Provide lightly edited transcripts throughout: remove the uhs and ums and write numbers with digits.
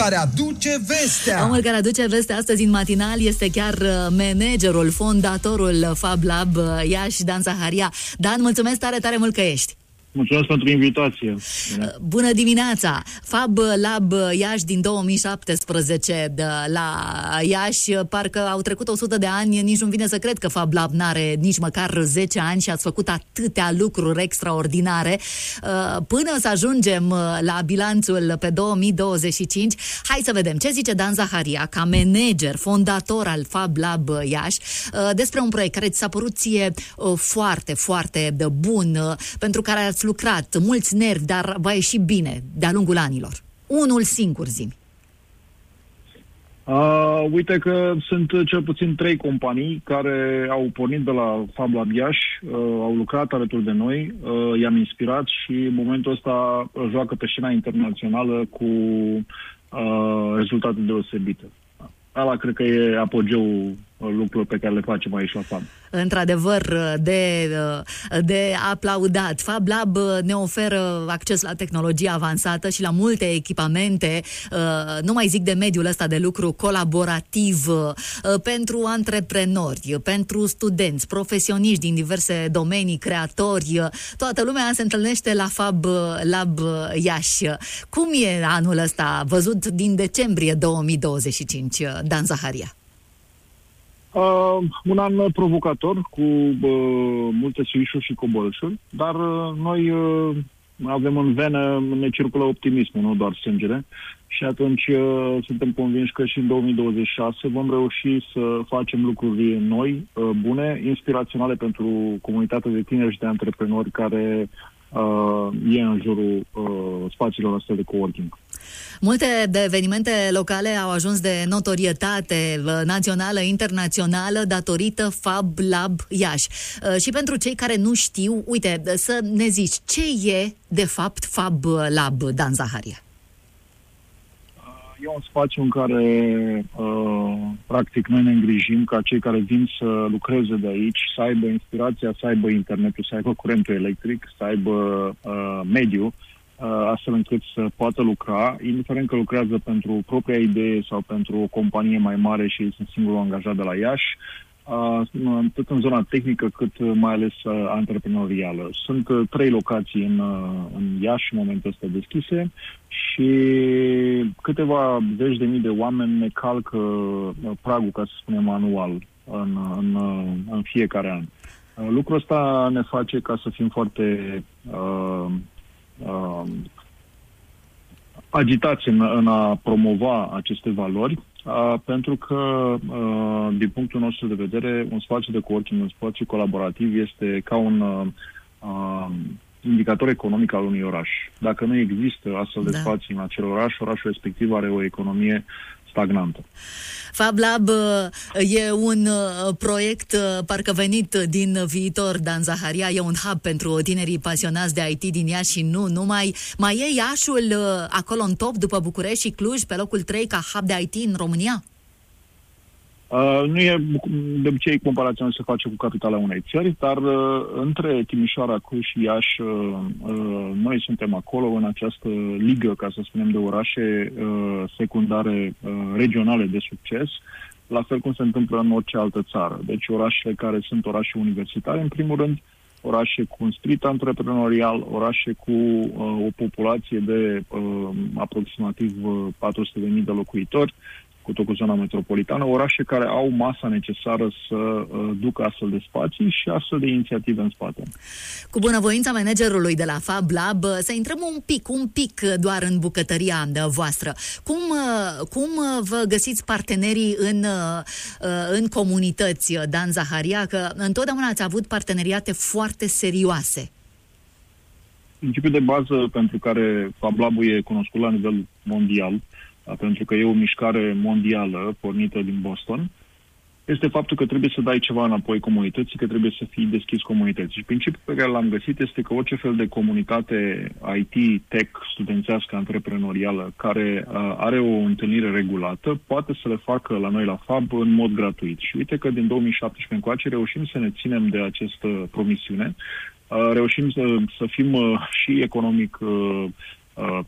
care aduce vestea. Omul care aduce vestea astăzi în matinal este chiar managerul, fondatorul Fab Lab Iași, Dan Zaharia. Dan, mulțumesc tare, tare mult că ești. Mulțumesc pentru invitație. Bună dimineața! Fab Lab Iași din 2017 la Iași, parcă au trecut 100 de ani, nici nu vine să cred că Fab Lab n-are nici măcar 10 ani și ați făcut atâtea lucruri extraordinare. Până să ajungem la bilanțul pe 2025, hai să vedem ce zice Dan Zaharia, ca manager, fondator al Fab Lab Iași, despre un proiect care ți s-a părut ție foarte, foarte bun, pentru care ați lucrat, mulți nervi, dar va ieși bine de-a lungul anilor. Unul singur, zi-mi. Uite că sunt cel puțin 3 companii care au pornit de la Fab Lab Iași, au lucrat alături de noi, i-am inspirat și în momentul ăsta joacă pe scena internațională cu rezultate deosebite. Ala cred că e apogeul lucrurilor pe care le facem aici la Fab. Într-adevăr, de aplaudat. Fab Lab ne oferă acces la tehnologie avansată și la multe echipamente, nu mai zic de mediul ăsta de lucru colaborativ, pentru antreprenori, pentru studenți, profesioniști din diverse domenii, creatori. Toată lumea se întâlnește la Fab Lab Iași. Cum e anul ăsta văzut din decembrie 2025, Dan Zaharia? Un an provocator, cu multe suișuri și coborâșuri, dar noi avem în venă, ne circulă optimismul, nu doar sângele, și atunci suntem convinși că și în 2026 vom reuși să facem lucruri noi, bune, inspiraționale pentru comunitatea de tineri și de antreprenori care e în jurul spațiilor astea de coworking. Multe de evenimente locale au ajuns de notorietate națională, internațională, datorită Fab Lab Iași. Și pentru cei care nu știu, uite, să ne zici, ce e de fapt Fab Lab, Dan Zaharia? E un spațiu în care practic noi ne îngrijim ca cei care vin să lucreze de aici să aibă inspirația, să aibă internetul, să aibă curentul electric, să aibă mediu, astfel încât să poată lucra, indiferent că lucrează pentru propria idee sau pentru o companie mai mare și sunt singurul angajat de la Iași, atât în zona tehnică cât mai ales antreprenorială. Sunt 3 locații în Iași în momentul ăsta deschise și câteva zeci de mii de oameni ne calcă pragul, ca să spunem, anual în fiecare an. Lucrul ăsta ne face ca să fim foarte agitați în a promova aceste valori, pentru că, din punctul nostru de vedere, un spațiu de coworking, un spațiu colaborativ este ca un indicator economic al unui oraș. Dacă nu există astfel de spații în acel oraș, orașul respectiv are o economie stagnantă. Fab Lab e un proiect parcă venit din viitor, Dan Zaharia, e un hub pentru tinerii pasionați de IT din Iași și nu numai. Mai e Iașul acolo în top după București și Cluj pe locul 3 ca hub de IT în România? Nu e, de obicei, comparația se face cu capitala unei țări, dar între Timișoara, Cluj și Iași, noi suntem acolo în această ligă, ca să spunem, de orașe secundare regionale de succes, la fel cum se întâmplă în orice altă țară. Deci orașele care sunt orașe universitare, în primul rând, orașe cu un spirit antreprenorial, orașe cu o populație de aproximativ 400.000 de locuitori, cu tot cu zona metropolitană, orașe care au masa necesară să ducă astfel de spații și astfel de inițiative în spate. Cu bunăvoința managerului de la Fab Lab, să intrăm un pic doar în bucătăria voastră. Cum vă găsiți partenerii în comunități, Dan Zaharia, că întotdeauna ați avut parteneriate foarte serioase? Principiul de bază pentru care Fab Lab-ul e cunoscut la nivel mondial, pentru că e o mișcare mondială pornită din Boston, este faptul că trebuie să dai ceva înapoi comunității, că trebuie să fii deschis comunității. Și principiul pe care l-am găsit este că orice fel de comunitate IT, tech, studențească, antreprenorială, care are o întâlnire regulată, poate să le facă la noi la Fab în mod gratuit. Și uite că din 2017 încoace reușim să ne ținem de această promisiune, reușim să fim și economic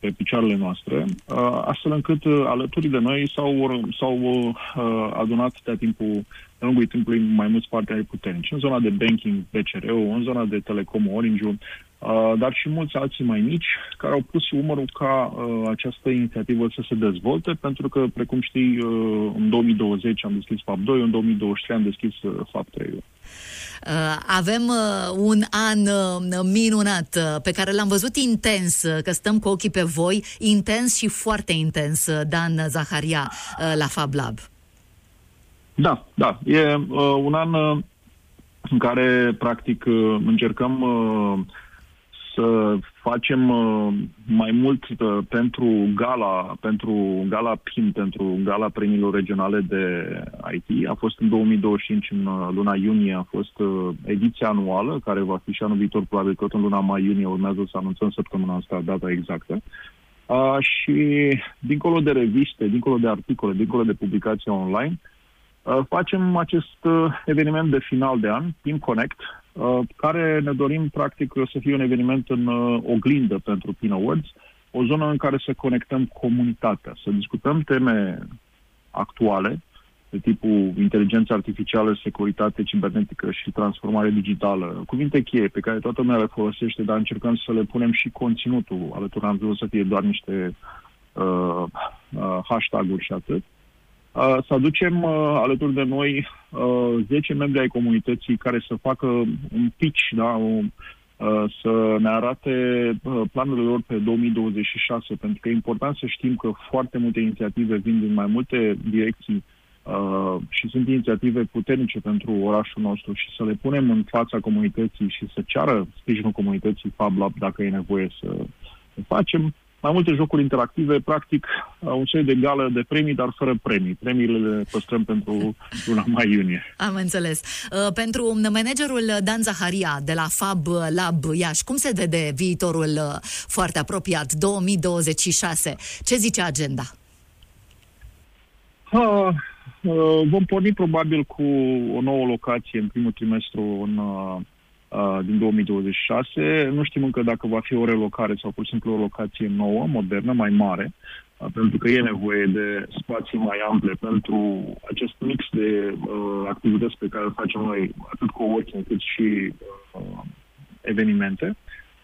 pe picioarele noastre, astfel încât alături de noi s-au adunat de-a lungul timpului mai mulți parteneri puternici, în zona de banking BCR-ul, în zona de telecom Orange-ul, dar și mulți alții mai mici care au pus umărul ca această inițiativă să se dezvolte, pentru că, precum știi, în 2020 am deschis FAB 2, în 2023 am deschis FAB 3. Avem un an minunat pe care l-am văzut intens, că stăm cu ochii pe voi, intens și foarte intens, Dan Zaharia, la Fab Lab. Da. E un an în care, practic, încercăm să facem mai mult pentru gala PIM, pentru gala premiilor regionale de IT. A fost în 2025, în luna iunie, a fost ediția anuală, care va fi și anul viitor, probabil tot în luna mai-iunie, urmează să anunțăm săptămâna asta data exactă. Și dincolo de reviste, dincolo de articole, dincolo de publicații online, facem acest eveniment de final de an, Team Connect, care ne dorim, practic, să fie un eveniment în oglindă pentru Pin Awards, o zonă în care să conectăm comunitatea, să discutăm teme actuale, de tipul inteligență artificială, securitate cibernetică și transformare digitală, cuvinte cheie pe care toată lumea le folosește, dar încercăm să le punem și conținutul alături, am vrut să fie doar niște hashtag-uri și atât. Să aducem alături de noi 10 membri ai comunității care să facă un pitch, să ne arate planurile lor pe 2026, pentru că e important să știm că foarte multe inițiative vin din mai multe direcții și sunt inițiative puternice pentru orașul nostru și să le punem în fața comunității și să ceară sprijinul comunității Fab Lab dacă e nevoie să le facem. Mai multe jocuri interactive, practic un soi de gală de premii, dar fără premii. Premiile le păstrăm pentru luna mai-iunie. Am înțeles. Pentru managerul Dan Zaharia de la Fab Lab Iași, cum se vede viitorul foarte apropiat, 2026? Ce zice agenda? Vom porni probabil cu o nouă locație în primul trimestru din 2026. Nu știm încă dacă va fi o relocare sau pur și simplu o locație nouă, modernă, mai mare, pentru că e nevoie de spații mai ample pentru acest mix de activități pe care le facem noi, atât coworking cât și evenimente.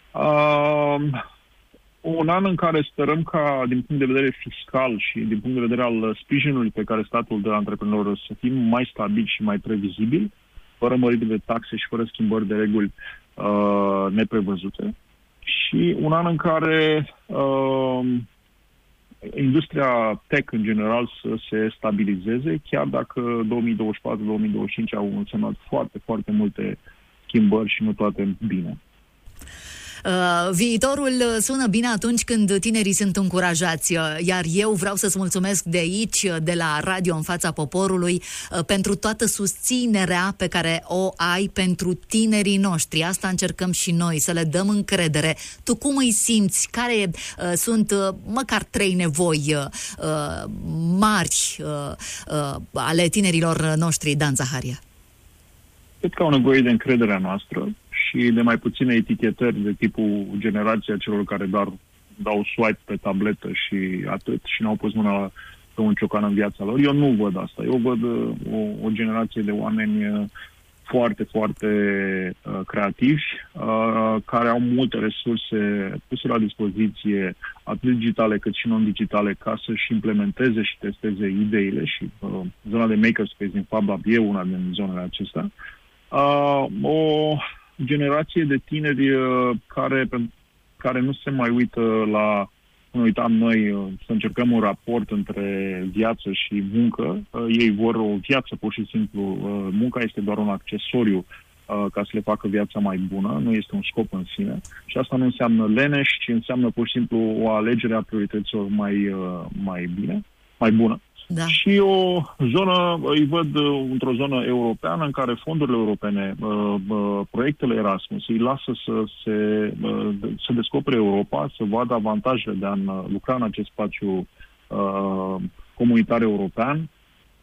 Un an în care sperăm ca, din punct de vedere fiscal și din punct de vedere al sprijinului pe care statul dă antreprenori, să fim mai stabili și mai previzibili, fără măriri de taxe și fără schimbări de reguli neprevăzute. Și un an în care industria tech în general să se stabilizeze, chiar dacă 2024-2025 au însemnat foarte, foarte multe schimbări și nu toate bine. Viitorul sună bine atunci când tinerii sunt încurajați, iar eu vreau să-ți mulțumesc de aici, de la Radio în fața poporului, pentru toată susținerea pe care o ai pentru tinerii noștri. Asta încercăm și noi, să le dăm încredere. Tu cum îi simți? Care sunt măcar 3 nevoi mari ale tinerilor noștri, Dan Zaharia? Cred că au nevoie de încrederea noastră și de mai puține etichetări de tipul generația celor care doar dau swipe pe tabletă și atât și n-au pus mâna pe un ciocan în viața lor. Eu nu văd asta. Eu văd o generație de oameni foarte, foarte creativi, care au multe resurse puse la dispoziție, atât digitale cât și non-digitale, ca să-și implementeze și testeze ideile și zona de makerspace din Fab Lab e una din zonele acestea. O generație de tineri care nu se mai uită la, nu uitam noi, să încercăm un raport între viață și muncă. Ei vor o viață, pur și simplu. Munca este doar un accesoriu ca să le facă viața mai bună, nu este un scop în sine. Și asta nu înseamnă leneș, ci înseamnă pur și simplu o alegere a priorităților mai bună. Da. Și o zonă, îi văd într-o zonă europeană în care fondurile europene, proiectele Erasmus îi lasă să descopere Europa, să vadă avantajele de a lucra în acest spațiu comunitar european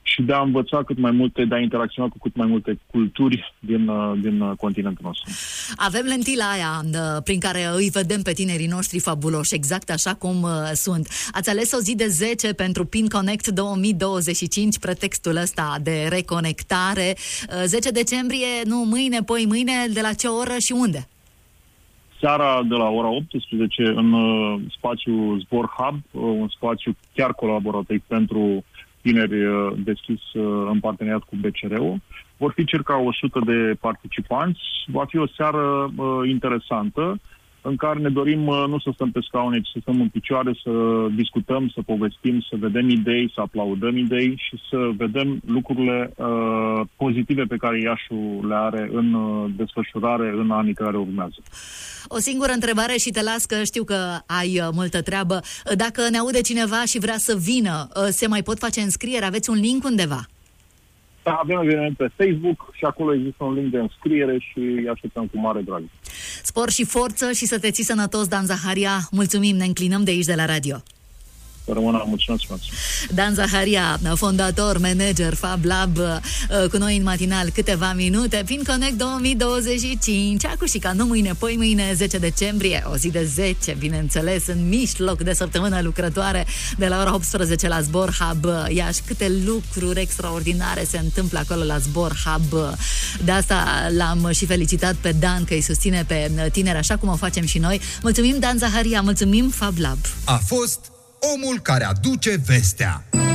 și de a învăța cât mai multe, de a interacționa cu cât mai multe culturi din continentul nostru. Avem lentila aia prin care îi vedem pe tinerii noștri fabuloși, exact așa cum sunt. Ați ales o zi de 10 pentru PinConnect 2025, pretextul ăsta de reconectare. 10 decembrie, nu mâine, poi mâine, de la ce oră și unde? Seara de la ora 18 în spațiul Zbor Hub, un spațiu chiar colaborativ pentru tineri deschis în parteneriat cu BCR-ul. Vor fi circa 100 de participanți. Va fi o seară interesantă în care ne dorim nu să stăm pe scaune, ci să stăm în picioare, să discutăm, să povestim, să vedem idei, să aplaudăm idei și să vedem lucrurile pozitive pe care Iașul le are în desfășurare în anii care urmează. O singură întrebare și te las, că știu că ai multă treabă. Dacă ne aude cineva și vrea să vină, se mai pot face înscrieri? Aveți un link undeva? Da, avem eveniment pe Facebook și acolo există un link de înscriere și îi așteptăm cu mare drag. Spor și forță și să te ții sănătos, Dan Zaharia. Mulțumim, ne înclinăm de aici de la radio. Rămână, mulțumesc. Dan Zaharia, fondator, manager Fab Lab, cu noi în matinal câteva minute. PinConnect 2025, acușica, nu mâine, poi mâine, 10 decembrie, o zi de 10, bineînțeles, în mijloc de săptămână lucrătoare, de la ora 18 la Zbor Hub Iași. Câte lucruri extraordinare se întâmplă acolo la Zbor Hub. De asta l-am și felicitat pe Dan că îi susține pe tineri, așa cum o facem și noi. Mulțumim, Dan Zaharia, mulțumim Fab Lab. A fost omul care aduce vestea.